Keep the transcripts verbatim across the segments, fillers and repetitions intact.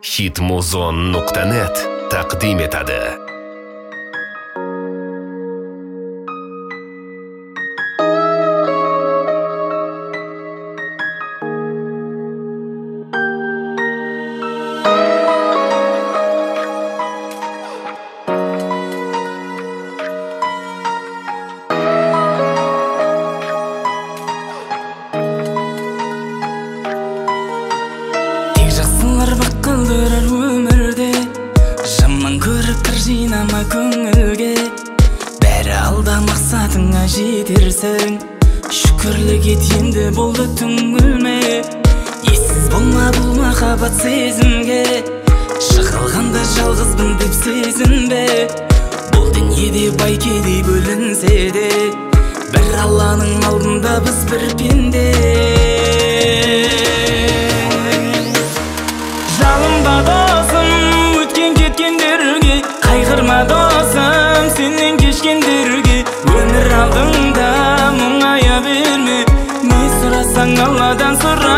hitmuzon nuqta net taqdim etadi. Bakıldırar ömürde Жаман көріп кір жинама көңілге Бәрі алда мақсатыңа жетерсің Шүкірлік ет енді болды түңілме Ессіз болма бұл махаббат сезімге Жығылғанда жалғызбын деп сезінбе Бұл дүниеде бай кедей бөлінсе де Бір Алланың алдында біз бір пенде Жалынба досым, өткен кеткендерге Қайғырма досым, сенен кешкендерге Өмір алдыңда мұңая берме Не сұрасаң Алладан сұра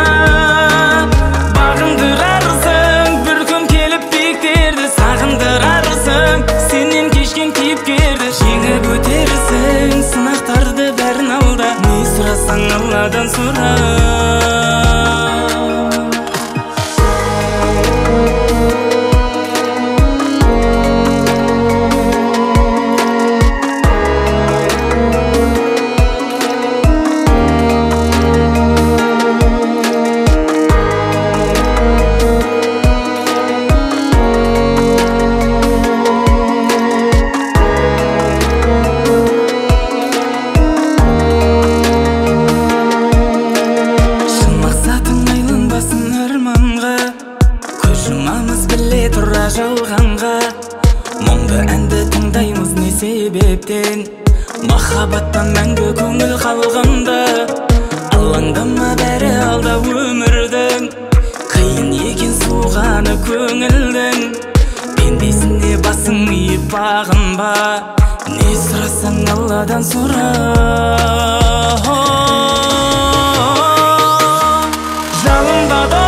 Бағындырарсың, бір күн келіп бектерді Сағындырарсың, сенен кешкен кейіпкерді Жеңіп өтерсің, сынақтарды бәрін алда Не сұрасаң Алладан сұра жалғанға Мұңды әнді тыңдаймыз не себептен Махаббаттан мәңгі көңіл қалғанда Алаңдама бәрі алда өмірдің Қиын екен суғаны көңілдің Пендесіне басың иіп бағынба Не сұрасаң Алладан сұра Жалынба